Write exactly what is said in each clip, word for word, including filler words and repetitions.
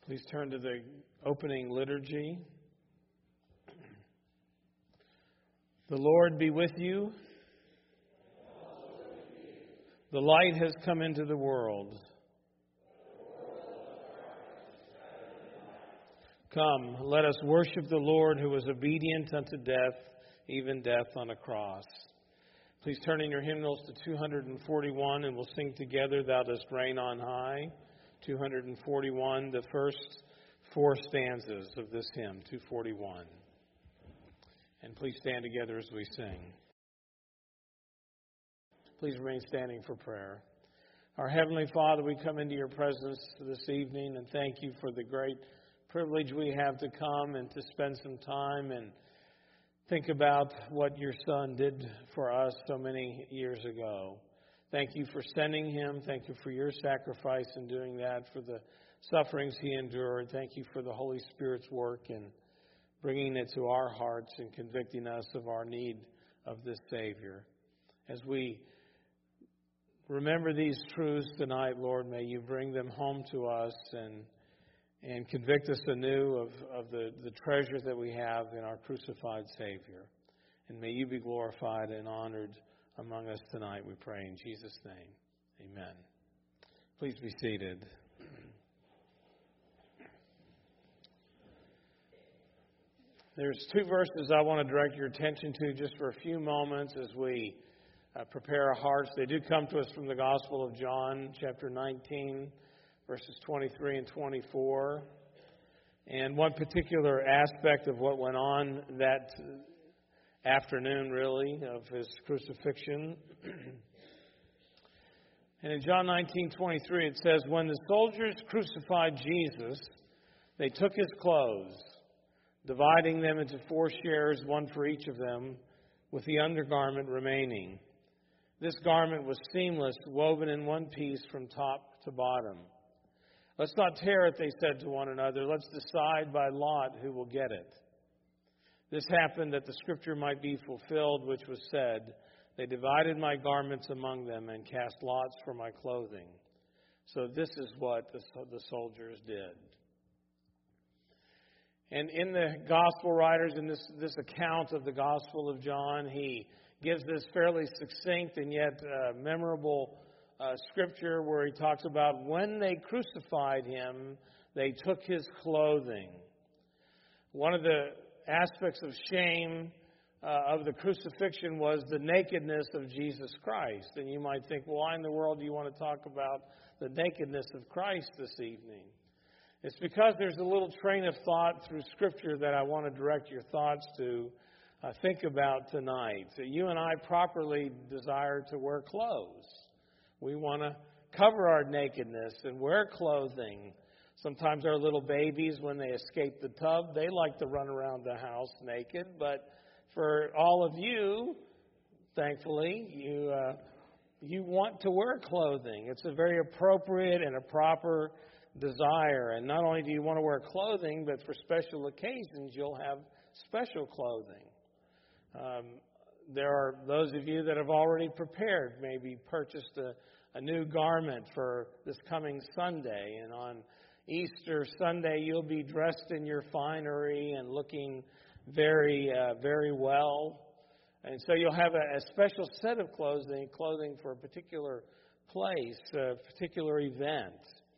Please turn to the opening liturgy. The Lord be with you. The light has come into the world. Come, let us worship the Lord who was obedient unto death, even death on a cross. Please turn in your hymnals to two forty-one and we'll sing together, Thou Dost Reign on High. two forty-one, the first four stanzas of this hymn, two forty-one. And please stand together as we sing. Please remain standing for prayer. Our Heavenly Father, we come into your presence this evening and thank you for the great privilege we have to come and to spend some time and think about what your Son did for us so many years ago. Thank you for sending him. Thank you for your sacrifice in doing that, for the sufferings he endured. Thank you for the Holy Spirit's work in bringing it to our hearts and convicting us of our need of this Savior. As we remember these truths tonight, Lord, may you bring them home to us and and convict us anew of, of the, the treasure that we have in our crucified Savior. And may you be glorified and honored among us tonight, we pray in Jesus' name. Amen. Please be seated. There's two verses I want to direct your attention to just for a few moments as we uh, prepare our hearts. They do come to us from the Gospel of John, chapter nineteen, verses twenty-three and twenty-four. And one particular aspect of what went on that afternoon, really, of his crucifixion. And in John nineteen twenty-three, it says, When the soldiers crucified Jesus, they took his clothes, dividing them into four shares, one for each of them, with the undergarment remaining. This garment was seamless, woven in one piece from top to bottom. Let's not tear it, they said to one another. Let's decide by lot who will get it. This happened that the scripture might be fulfilled, which was said, They divided my garments among them and cast lots for my clothing. So this is what the, the soldiers did. And in the gospel writers, in this, this account of the Gospel of John, he gives this fairly succinct and yet uh, memorable uh, scripture where he talks about when they crucified him, they took his clothing. One of the aspects of shame uh, of the crucifixion was the nakedness of Jesus Christ. And you might think, well, why in the world do you want to talk about the nakedness of Christ this evening? It's because there's a little train of thought through Scripture that I want to direct your thoughts to uh, think about tonight. So you and I properly desire to wear clothes. We want to cover our nakedness and wear clothing. Sometimes our little babies, when they escape the tub, they like to run around the house naked. But for all of you, thankfully, you uh, you want to wear clothing. It's a very appropriate and a proper desire. And not only do you want to wear clothing, but for special occasions, you'll have special clothing. Um, there are those of you that have already prepared, maybe purchased a, a new garment for this coming Sunday. And on Easter Sunday, you'll be dressed in your finery and looking very, uh, very well. And so you'll have a, a special set of clothing, clothing for a particular place, a particular event.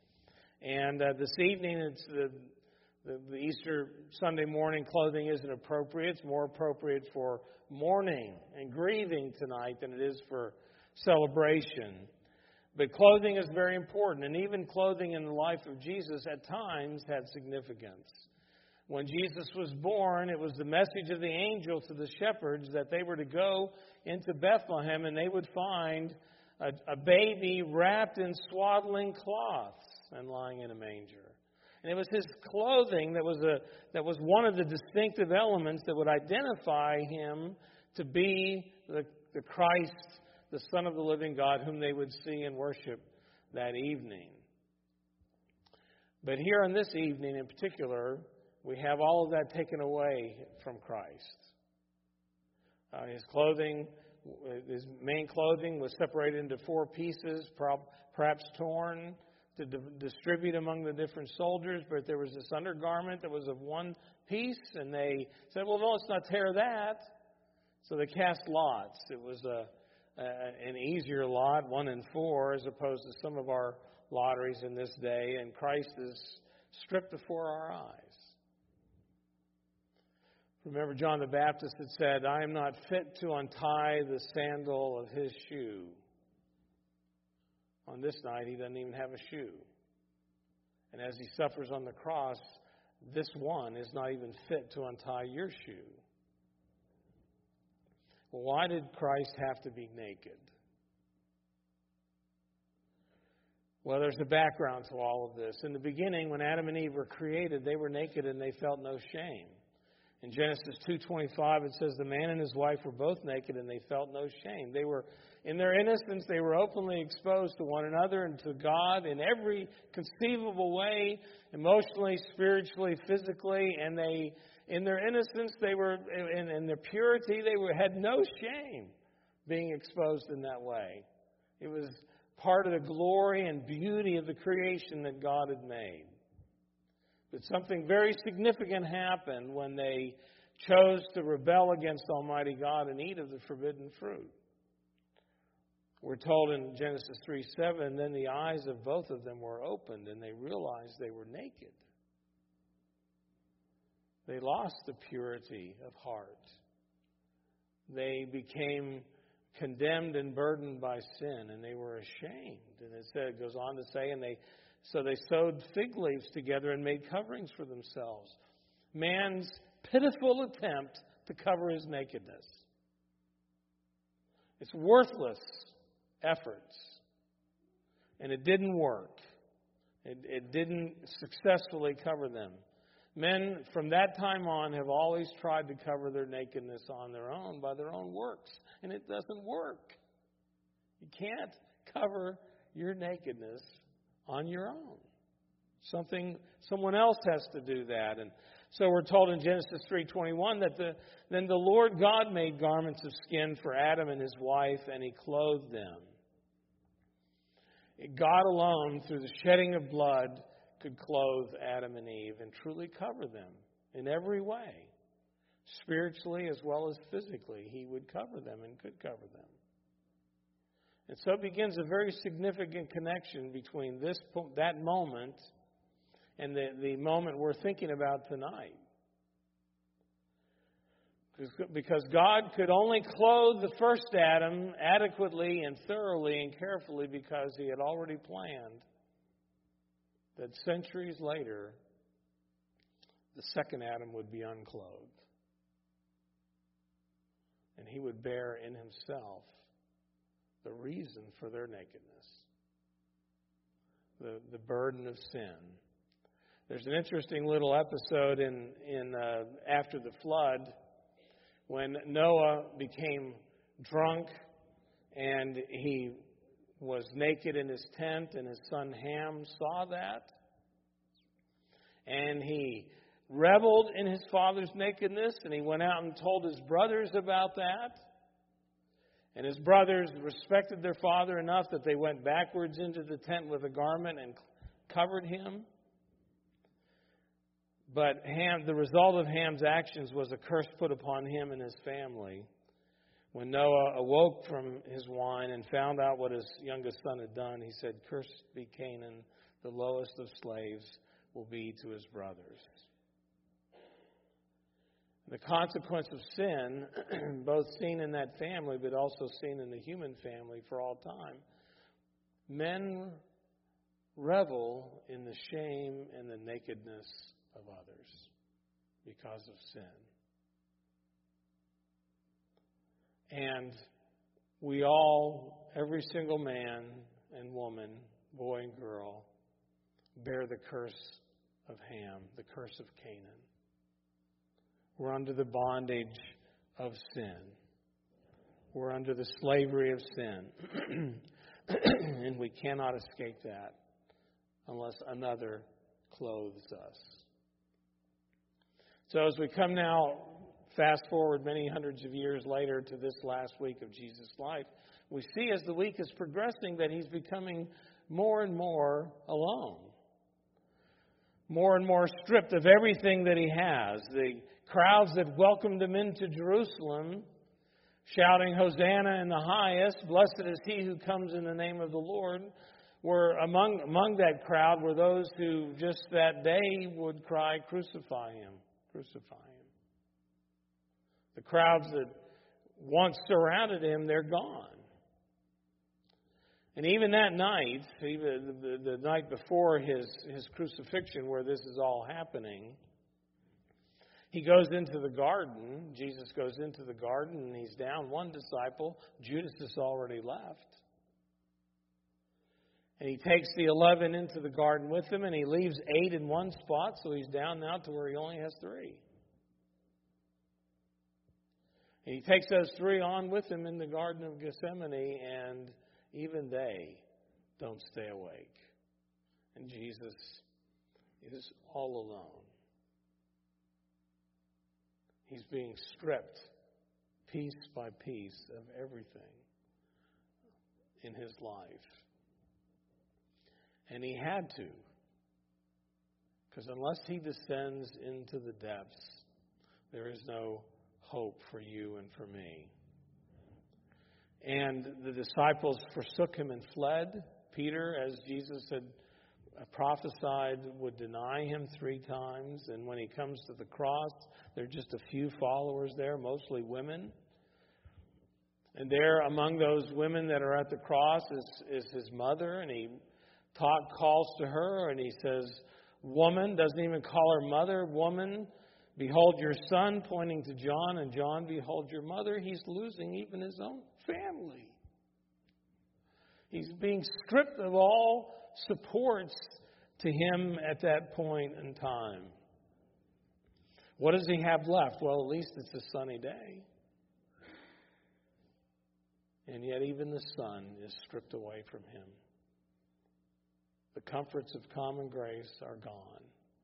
And uh, this evening, it's the, the, the Easter Sunday morning clothing isn't appropriate. It's more appropriate for mourning and grieving tonight than it is for celebration. But clothing is very important, and even clothing in the life of Jesus at times had significance. When Jesus was born, it was the message of the angel to the shepherds that they were to go into Bethlehem and they would find a, a baby wrapped in swaddling cloths and lying in a manger. And it was his clothing that was a that was one of the distinctive elements that would identify him to be the, the Christ, the Son of the living God, whom they would see and worship that evening. But here on this evening in particular, we have all of that taken away from Christ. Uh, his clothing, his main clothing was separated into four pieces, perhaps torn. to di- distribute among the different soldiers, but there was this undergarment that was of one piece, and they said, well, no, let's not tear that. So they cast lots. It was a, a an easier lot, one in four, as opposed to some of our lotteries in this day, and Christ is stripped before our eyes. Remember, John the Baptist had said, I am not fit to untie the sandal of his shoe. On this night, he doesn't even have a shoe. And as he suffers on the cross, this one is not even fit to untie your shoe. Well, why did Christ have to be naked? Well, there's a background to all of this. In the beginning, when Adam and Eve were created, they were naked and they felt no shame. In Genesis two twenty-five, it says the man and his wife were both naked and they felt no shame. They were, in their innocence, they were openly exposed to one another and to God in every conceivable way, emotionally, spiritually, physically, and they, in their innocence, they were, in, in their purity, they were, had no shame being exposed in that way. It was part of the glory and beauty of the creation that God had made. But something very significant happened when they chose to rebel against Almighty God and eat of the forbidden fruit. We're told in Genesis three seven, then the eyes of both of them were opened and they realized they were naked. They lost the purity of heart. They became condemned and burdened by sin, and they were ashamed. And it said, it goes on to say, and they so they sewed fig leaves together and made coverings for themselves. Man's pitiful attempt to cover his nakedness. It's worthless efforts. And it didn't work. It, it didn't successfully cover them. Men from that time on have always tried to cover their nakedness on their own by their own works. And it doesn't work. You can't cover your nakedness on your own. Something, someone else has to do that. And so we're told in Genesis three twenty-one that the, then the Lord God made garments of skin for Adam and his wife, and he clothed them. God alone, through the shedding of blood, could clothe Adam and Eve and truly cover them in every way. Spiritually as well as physically, he would cover them and could cover them. And so it begins a very significant connection between this that moment and the, the moment we're thinking about tonight. Because God could only clothe the first Adam adequately and thoroughly and carefully because he had already planned that centuries later, the second Adam would be unclothed. And he would bear in himself the reason for their nakedness, the, the burden of sin. There's an interesting little episode in, in uh, after the flood when Noah became drunk and he was naked in his tent, and his son Ham saw that. And he reveled in his father's nakedness, and he went out and told his brothers about that. And his brothers respected their father enough that they went backwards into the tent with a garment and covered him. But Ham, the result of Ham's actions was a curse put upon him and his family. When Noah awoke from his wine and found out what his youngest son had done, he said, "Cursed be Canaan, the lowest of slaves will be to his brothers." The consequence of sin, both seen in that family, but also seen in the human family for all time. Men revel in the shame and the nakedness of others because of sin. And we all, every single man and woman, boy and girl, bear the curse of Ham, the curse of Canaan. We're under the bondage of sin. We're under the slavery of sin. And we cannot escape that unless another clothes us. So as we come now, fast forward many hundreds of years later to this last week of Jesus' life, we see as the week is progressing that he's becoming more and more alone. More and more stripped of everything that he has. The crowds that welcomed him into Jerusalem, shouting, Hosanna in the highest, blessed is he who comes in the name of the Lord, were among, among that crowd were those who just that day would cry, crucify him, crucify him. The crowds that once surrounded him, they're gone. And even that night, even the, the, the night before his, his crucifixion, where this is all happening, he goes into the garden. Jesus goes into the garden, and he's down one disciple. Judas has already left. And he takes the eleven into the garden with him, and he leaves eight in one spot, so he's down now to where he only has three. And he takes those three on with him in the Garden of Gethsemane, and even they don't stay awake. And Jesus is all alone. He's being stripped piece by piece of everything in his life. And he had to. Because unless he descends into the depths, there is no hope for you and for me. And the disciples forsook him and fled. Peter, as Jesus had prophesied, would deny him three times. And when he comes to the cross, there are just a few followers there, mostly women. And there among those women that are at the cross is, is his mother. And he taught, calls to her, and he says, woman, doesn't even call her mother, woman, behold your son, pointing to John, and John, behold your mother. He's losing even his own family. He's being stripped of all supports to him at that point in time. What does he have left? Well, at least it's a sunny day. And yet even the sun is stripped away from him. The comforts of common grace are gone.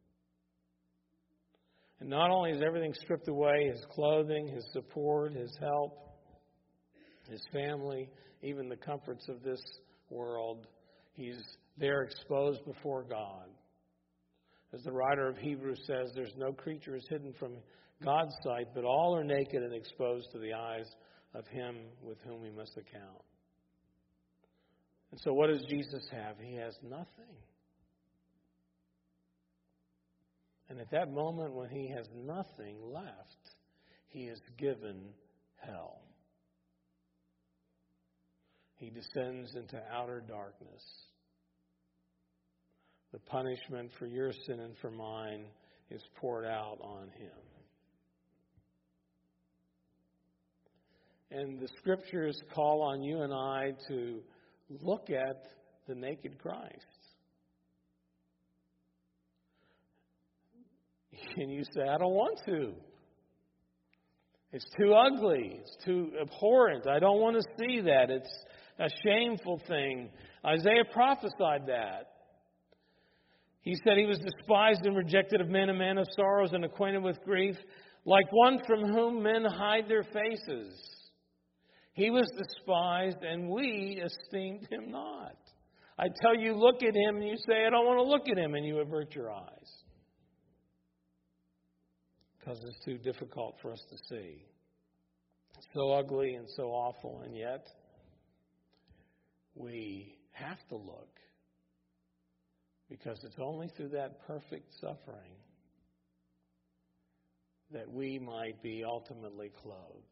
And not only is everything stripped away, his clothing, his support, his help, his family, even the comforts of this world, he's there exposed before God. As the writer of Hebrews says, there's no creature is hidden from God's sight, but all are naked and exposed to the eyes of him with whom we must account. And so what does Jesus have? He has nothing. And at that moment when he has nothing left, he is given hell. He descends into outer darkness. The punishment for your sin and for mine is poured out on him. And the Scriptures call on you and I to look at the naked Christ. And you say, I don't want to. It's too ugly. It's too abhorrent. I don't want to see that. It's a shameful thing. Isaiah prophesied that. He said he was despised and rejected of men, a man of sorrows and acquainted with grief, like one from whom men hide their faces. He was despised, and we esteemed him not. I tell you, look at him, and you say, I don't want to look at him, and you avert your eyes. Because it's too difficult for us to see. It's so ugly and so awful, and yet we have to look. Because it's only through that perfect suffering that we might be ultimately clothed.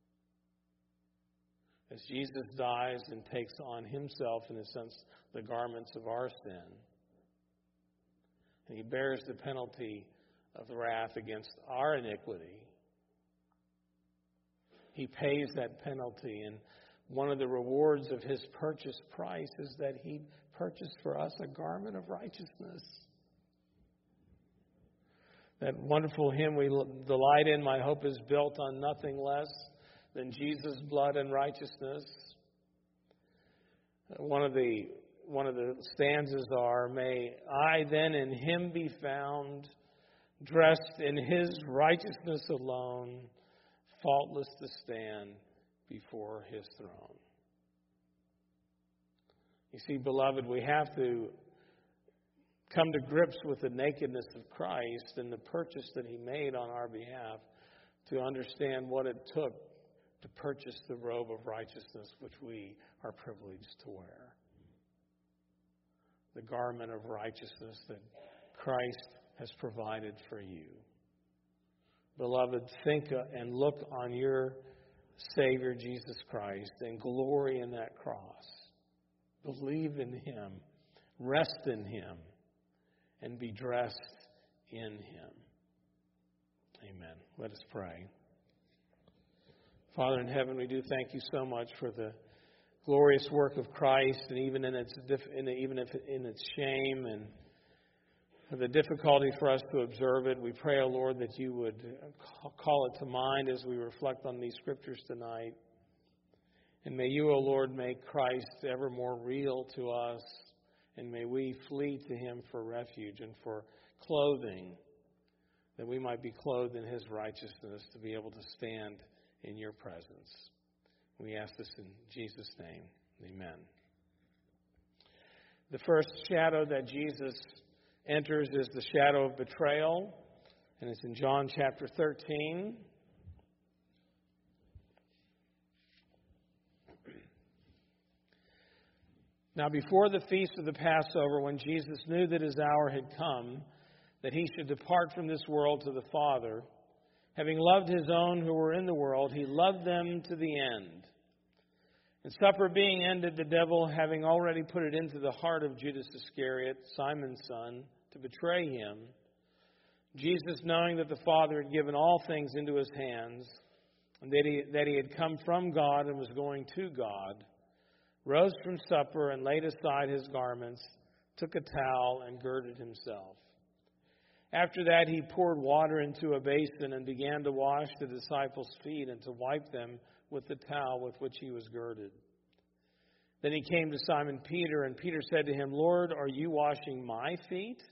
As Jesus dies and takes on himself, in a sense, the garments of our sin, and he bears the penalty of the wrath against our iniquity, he pays that penalty. And one of the rewards of his purchase price is that he purchased for us a garment of righteousness. That wonderful hymn we delight in, my hope is built on nothing less than Jesus' blood and righteousness. One of the one of the stanzas are, may I then in him be found, dressed in his righteousness alone, faultless to stand before his throne. You see, beloved, we have to come to grips with the nakedness of Christ and the purchase that He made on our behalf to understand what it took to purchase the robe of righteousness which we are privileged to wear. The garment of righteousness that Christ has provided for you. Beloved, think and look on your Savior Jesus Christ and glory in that cross. Believe in Him, rest in Him, and be dressed in Him. Amen. Let us pray. Father in heaven, we do thank You so much for the glorious work of Christ, and even in its in even if in its shame and the difficulty for us to observe it, we pray, O Lord, that You would call it to mind as we reflect on these scriptures tonight. And may You, O Lord, make Christ ever more real to us, and may we flee to Him for refuge and for clothing, that we might be clothed in His righteousness to be able to stand in Your presence. We ask this in Jesus' name. Amen. The first shadow that Jesus enters is the shadow of betrayal, and it's in John chapter thirteen. Now, before the feast of the Passover, when Jesus knew that His hour had come, that He should depart from this world to the Father, having loved His own who were in the world, He loved them to the end. And supper being ended, the devil, having already put it into the heart of Judas Iscariot, Simon's son, to betray Him, Jesus, knowing that the Father had given all things into His hands, and that He, that he had come from God and was going to God, rose from supper and laid aside His garments, took a towel and girded Himself. After that, He poured water into a basin and began to wash the disciples' feet and to wipe them with the towel with which He was girded. Then He came to Simon Peter, and Peter said to Him, Lord, are You washing my feet?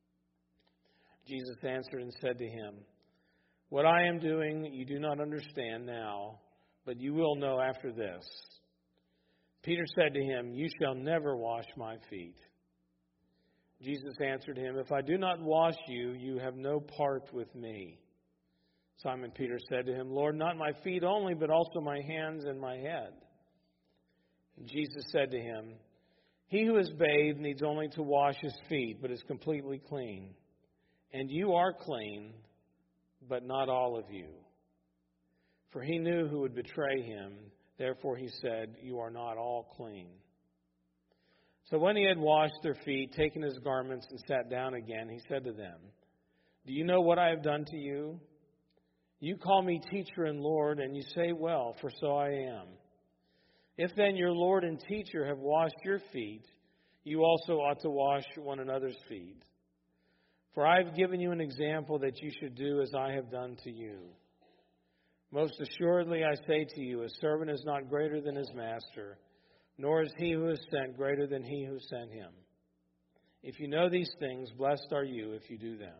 Jesus answered and said to him, What I am doing you do not understand now, but you will know after this. Peter said to Him, You shall never wash my feet. Jesus answered him, If I do not wash you, you have no part with me. Simon Peter said to Him, Lord, not my feet only, but also my hands and my head. And Jesus said to him, He who is bathed needs only to wash his feet, but is completely clean. And you are clean, but not all of you. For He knew who would betray Him. Therefore He said, You are not all clean. So when He had washed their feet, taken His garments, and sat down again, He said to them, Do you know what I have done to you? You call me teacher and Lord, and you say, Well, for so I am. If then your Lord and teacher have washed your feet, you also ought to wash one another's feet. For I have given you an example that you should do as I have done to you. Most assuredly I say to you, a servant is not greater than his master, nor is he who is sent greater than he who sent him. If you know these things, blessed are you if you do them.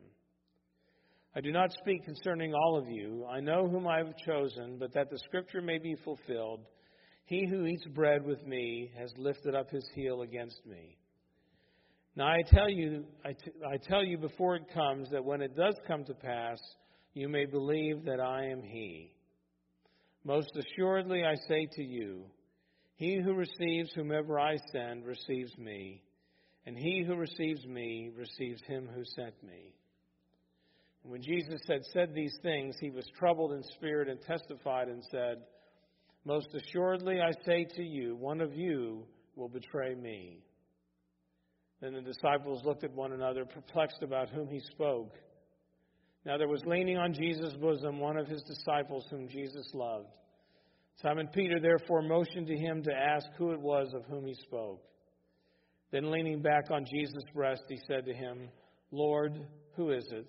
I do not speak concerning all of you. I know whom I have chosen, but that the scripture may be fulfilled, he who eats bread with me has lifted up his heel against me. Now I tell you, I, t- I tell you before it comes, that when it does come to pass, you may believe that I am He. Most assuredly I say to you, he who receives whomever I send receives me, and he who receives me receives him who sent me. And when Jesus had said these things, He was troubled in spirit and testified and said, Most assuredly I say to you, one of you will betray me. Then the disciples looked at one another, perplexed about whom He spoke. Now there was leaning on Jesus' bosom one of His disciples whom Jesus loved. Simon Peter therefore motioned to Him to ask who it was of whom He spoke. Then leaning back on Jesus' breast, he said to Him, Lord, who is it?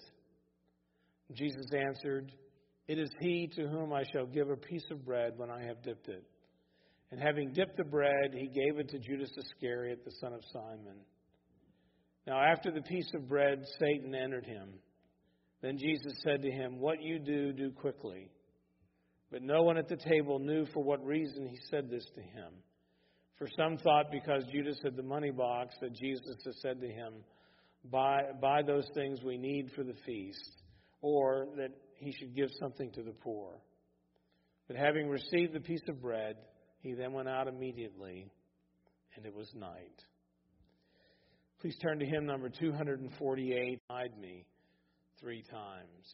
Jesus answered, It is he to whom I shall give a piece of bread when I have dipped it. And having dipped the bread, He gave it to Judas Iscariot, the son of Simon. Now after the piece of bread, Satan entered him. Then Jesus said to him, What you do, do quickly. But no one at the table knew for what reason He said this to him. For some thought because Judas had the money box that Jesus had said to him, buy, buy those things we need for the feast, or that he should give something to the poor. But having received the piece of bread, he then went out immediately, and it was night. Please turn to hymn number two forty-eight, Hide Me, three times.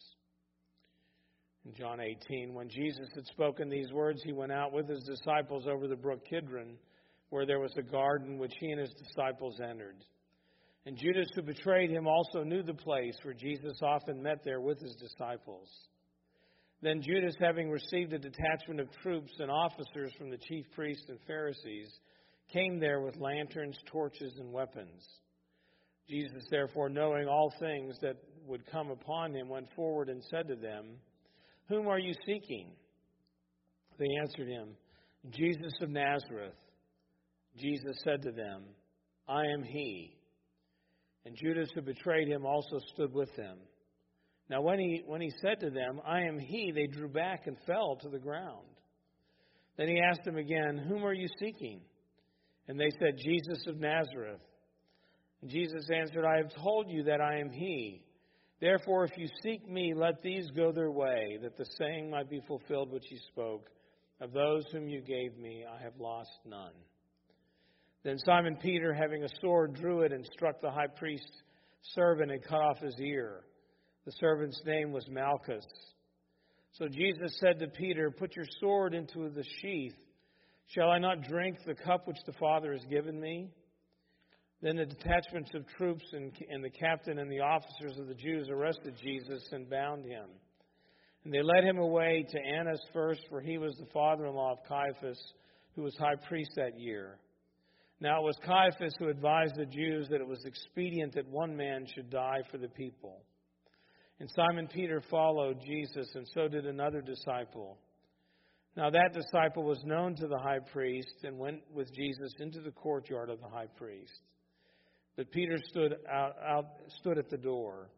In John eighteen, when Jesus had spoken these words, he went out with his disciples over the brook Kidron, where there was a garden which he and his disciples entered. And Judas, who betrayed him, also knew the place, for Jesus often met there with his disciples. Then Judas, having received a detachment of troops and officers from the chief priests and Pharisees, came there with lanterns, torches, and weapons. Jesus, therefore, knowing all things that would come upon him, went forward and said to them, Whom are you seeking? They answered him, Jesus of Nazareth. Jesus said to them, I am he. And Judas, who betrayed him, also stood with them. Now when he, when he said to them, I am he, they drew back and fell to the ground. Then he asked them again, Whom are you seeking? And they said, Jesus of Nazareth. And Jesus answered, I have told you that I am he. Therefore, if you seek me, let these go their way, that the saying might be fulfilled which he spoke, Of those whom you gave me, I have lost none. Then Simon Peter, having a sword, drew it and struck the high priest's servant and cut off his ear. The servant's name was Malchus. So Jesus said to Peter, Put your sword into the sheath. Shall I not drink the cup which the Father has given me? Then the detachments of troops and, and the captain and the officers of the Jews arrested Jesus and bound him. And they led him away to Annas first, for he was the father-in-law of Caiaphas, who was high priest that year. Now it was Caiaphas who advised the Jews that it was expedient that one man should die for the people. And Simon Peter followed Jesus, and so did another disciple. Now that disciple was known to the high priest and went with Jesus into the courtyard of the high priest. But Peter stood out, out stood at the door.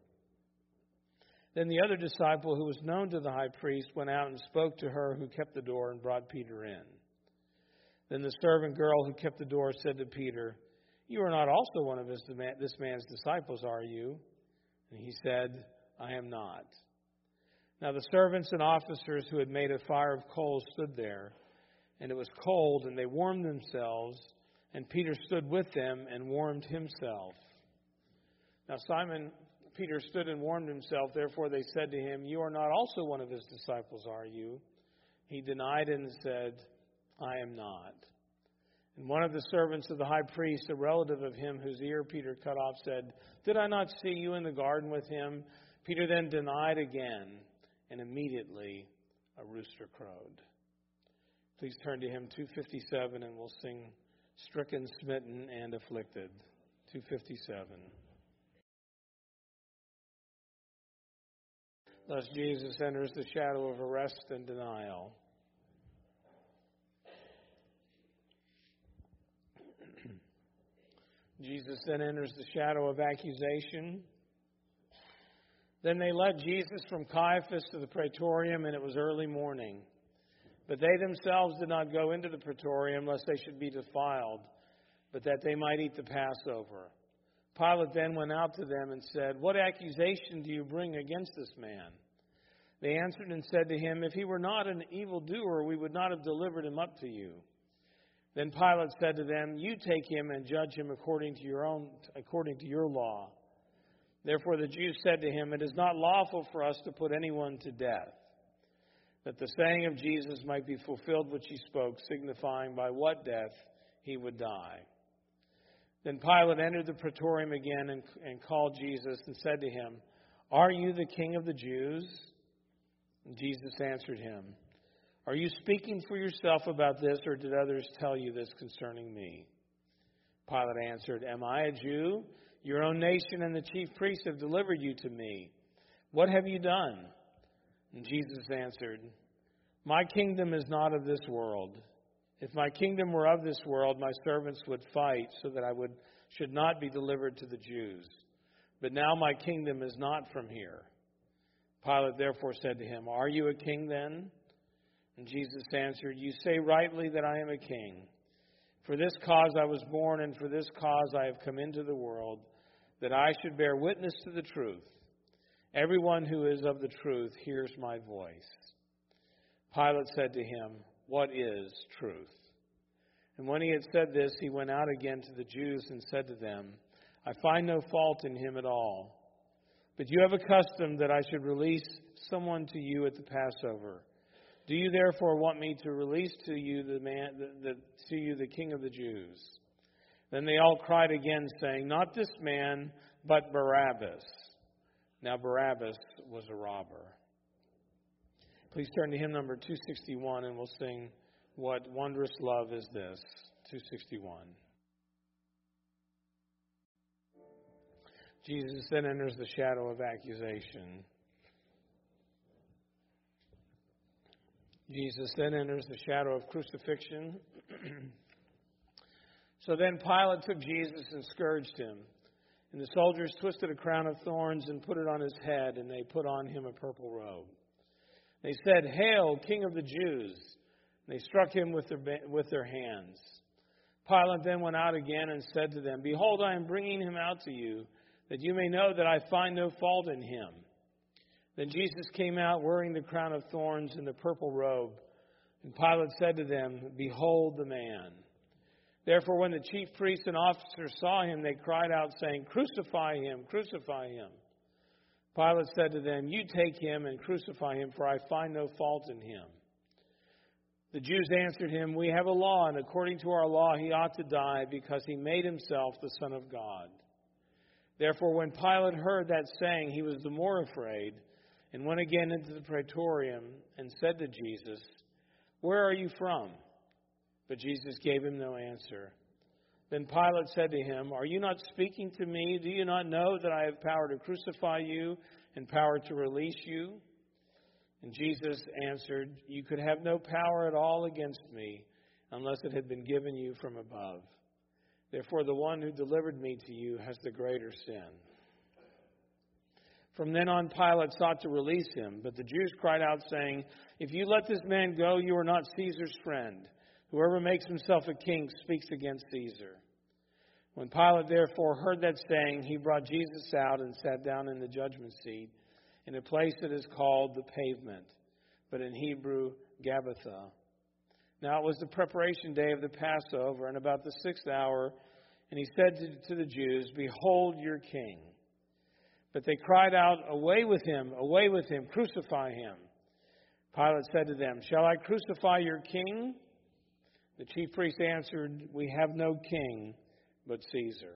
Then the other disciple, who was known to the high priest, went out and spoke to her who kept the door and brought Peter in. Then the servant girl who kept the door said to Peter, You are not also one of his, this man's disciples, are you? And he said, I am not. Now the servants and officers who had made a fire of coals stood there, and it was cold, and they warmed themselves, and Peter stood with them and warmed himself. Now Simon Peter stood and warmed himself, therefore they said to him, You are not also one of his disciples, are you? He denied it and said, I am not. And one of the servants of the high priest, a relative of him whose ear Peter cut off, said, Did I not see you in the garden with him? Peter then denied again, and immediately a rooster crowed. Please turn to hymn two fifty-seven, and we'll sing Stricken, Smitten, and Afflicted. two fifty-seven. Thus Jesus enters the shadow of arrest and denial. Jesus then enters the shadow of accusation. Then they led Jesus from Caiaphas to the praetorium, and it was early morning. But they themselves did not go into the praetorium, lest they should be defiled, but that they might eat the Passover. Pilate then went out to them and said, What accusation do you bring against this man? They answered and said to him, If he were not an evildoer, we would not have delivered him up to you. Then Pilate said to them, You take him and judge him according to your own, according to your law. Therefore the Jews said to him, It is not lawful for us to put anyone to death, that the saying of Jesus might be fulfilled which he spoke, signifying by what death he would die. Then Pilate entered the praetorium again and, and called Jesus and said to him, Are you the king of the Jews? And Jesus answered him, Are you speaking for yourself about this, or did others tell you this concerning me? Pilate answered, Am I a Jew? Your own nation and the chief priests have delivered you to me. What have you done? And Jesus answered, My kingdom is not of this world. If my kingdom were of this world, my servants would fight so that I would should not be delivered to the Jews. But now my kingdom is not from here. Pilate therefore said to him, Are you a king then? And Jesus answered, You say rightly that I am a king. For this cause I was born, and for this cause I have come into the world, that I should bear witness to the truth. Everyone who is of the truth hears my voice." Pilate said to him, "What is truth?" And when he had said this, he went out again to the Jews and said to them, "I find no fault in him at all. But you have a custom that I should release someone to you at the Passover. Do you therefore want me to release to you the man, the, the, to you the King of the Jews?" Then they all cried again, saying, "Not this man, but Barabbas." Now Barabbas was a robber. Please turn to hymn number two sixty-one, and we'll sing "What Wondrous Love Is This," two sixty-one. Jesus then enters the shadow of accusation. Jesus then enters the shadow of crucifixion. So then Pilate took Jesus and scourged him. And the soldiers twisted a crown of thorns and put it on his head, and they put on him a purple robe. They said, "Hail, King of the Jews!" And they struck him with their, with their hands. Pilate then went out again and said to them, "Behold, I am bringing him out to you, that you may know that I find no fault in him." Then Jesus came out wearing the crown of thorns and the purple robe. And Pilate said to them, "Behold the man." Therefore, when the chief priests and officers saw him, they cried out, saying, "Crucify him, crucify him." Pilate said to them, "You take him and crucify him, for I find no fault in him." The Jews answered him, "We have a law, and according to our law he ought to die, because he made himself the Son of God." Therefore, when Pilate heard that saying, he was the more afraid, and went again into the praetorium, and said to Jesus, "Where are you from?" But Jesus gave him no answer. Then Pilate said to him, "Are you not speaking to me? Do you not know that I have power to crucify you and power to release you?" And Jesus answered, "You could have no power at all against me unless it had been given you from above. Therefore, the one who delivered me to you has the greater sin." From then on, Pilate sought to release him, but the Jews cried out, saying, "If you let this man go, you are not Caesar's friend. Whoever makes himself a king speaks against Caesar." When Pilate therefore heard that saying, he brought Jesus out and sat down in the judgment seat in a place that is called the Pavement, but in Hebrew, Gabbatha. Now it was the preparation day of the Passover, and about the sixth hour, and he said to, to the Jews, "Behold your king." But they cried out, "Away with him, away with him, crucify him." Pilate said to them, "Shall I crucify your king?" The chief priests answered, "We have no king but Caesar."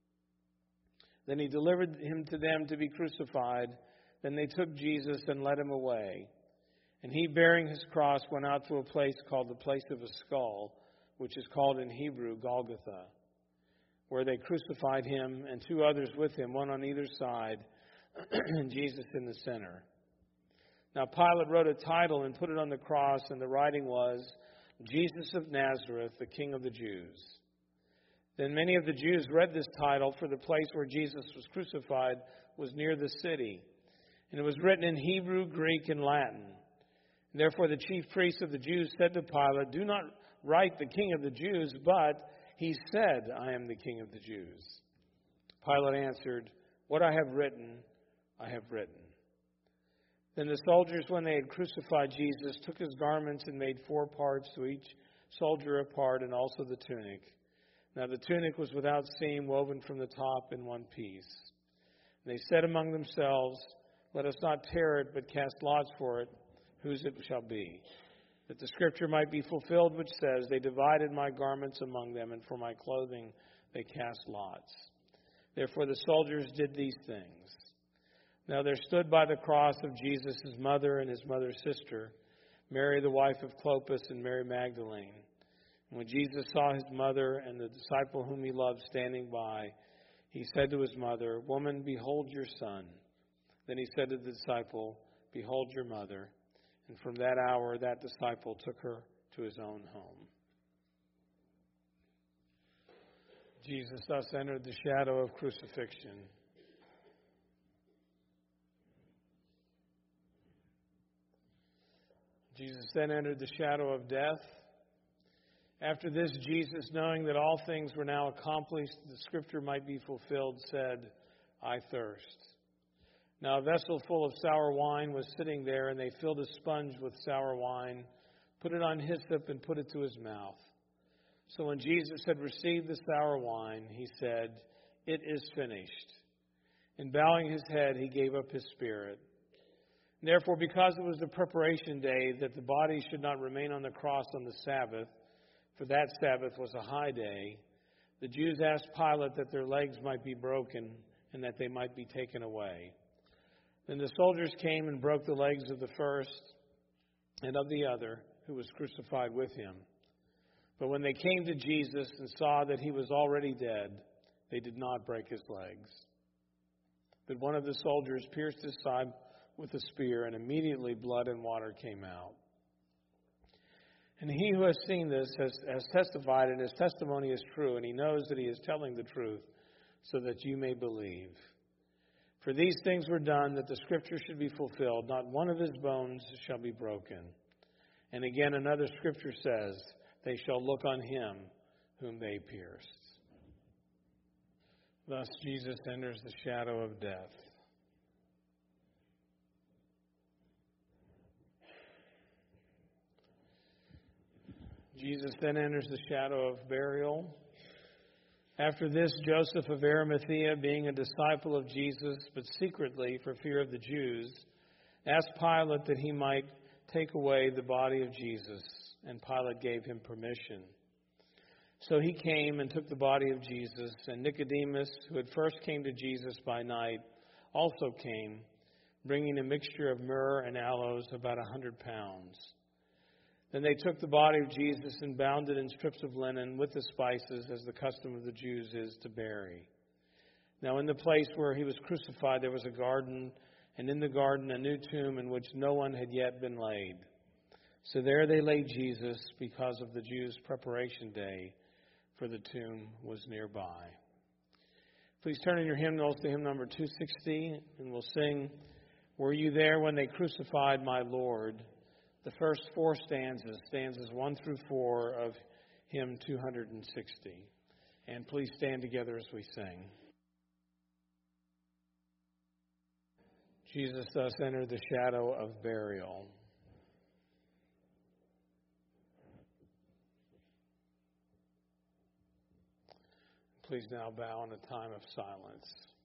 Then he delivered him to them to be crucified. Then they took Jesus and led him away. And he, bearing his cross, went out to a place called the Place of a Skull, which is called in Hebrew Golgotha, where they crucified him and two others with him, one on either side, and Jesus in the center. Now Pilate wrote a title and put it on the cross, and the writing was, "Jesus of Nazareth, the King of the Jews." Then many of the Jews read this title, for the place where Jesus was crucified was near the city, and it was written in Hebrew, Greek, and Latin. And therefore the chief priests of the Jews said to Pilate, "Do not write the King of the Jews, but he said, 'I am the King of the Jews.'" Pilate answered, "What I have written, I have written." Then the soldiers, when they had crucified Jesus, took his garments and made four parts, to each soldier a part, and also the tunic. Now the tunic was without seam, woven from the top in one piece. And they said among themselves, "Let us not tear it, but cast lots for it, whose it shall be, that the scripture might be fulfilled, which says, 'They divided my garments among them, and for my clothing they cast lots.' Therefore the soldiers did these things. Now there stood by the cross of Jesus his mother and his mother's sister, Mary the wife of Clopas and Mary Magdalene. And when Jesus saw his mother and the disciple whom he loved standing by, he said to his mother, 'Woman, behold your son.' Then he said to the disciple, 'Behold your mother.' And from that hour that disciple took her to his own home." Jesus thus entered the shadow of crucifixion. Jesus then entered the shadow of death. After this, Jesus, knowing that all things were now accomplished, the scripture might be fulfilled, said, I thirst. Now a vessel full of sour wine was sitting there, and they filled a sponge with sour wine, put it on hyssop, and put it to his mouth. So when Jesus had received the sour wine, he said, It is finished. And bowing his head, he gave up his spirit. Therefore, because it was the preparation day, that the body should not remain on the cross on the Sabbath, for that Sabbath was a high day, the Jews asked Pilate that their legs might be broken and that they might be taken away. Then the soldiers came and broke the legs of the first and of the other who was crucified with him. But when they came to Jesus and saw that he was already dead, they did not break his legs. But one of the soldiers pierced his side with a spear, and immediately blood and water came out. And he who has seen this has, has testified, and his testimony is true, and he knows that he is telling the truth, so that you may believe. For these things were done, that the scripture should be fulfilled. Not one of his bones shall be broken. And again, another scripture says, They shall look on him whom they pierced. Thus Jesus enters the shadow of death. Jesus then enters the shadow of burial. After this, Joseph of Arimathea, being a disciple of Jesus, but secretly for fear of the Jews, asked Pilate that he might take away the body of Jesus, and Pilate gave him permission. So he came and took the body of Jesus, and Nicodemus, who had first came to Jesus by night, also came, bringing a mixture of myrrh and aloes, about a hundred pounds. Then they took the body of Jesus and bound it in strips of linen with the spices, as the custom of the Jews is to bury. Now in the place where he was crucified there was a garden, and in the garden a new tomb in which no one had yet been laid. So there they laid Jesus, because of the Jews' preparation day, for the tomb was nearby. Please turn in your hymnals to hymn number two sixty, and we'll sing, Were You There When They Crucified My Lord? The first four stanzas, stanzas one through four of hymn two sixty. And please stand together as we sing. Jesus thus entered the shadow of burial. Please now bow in a time of silence.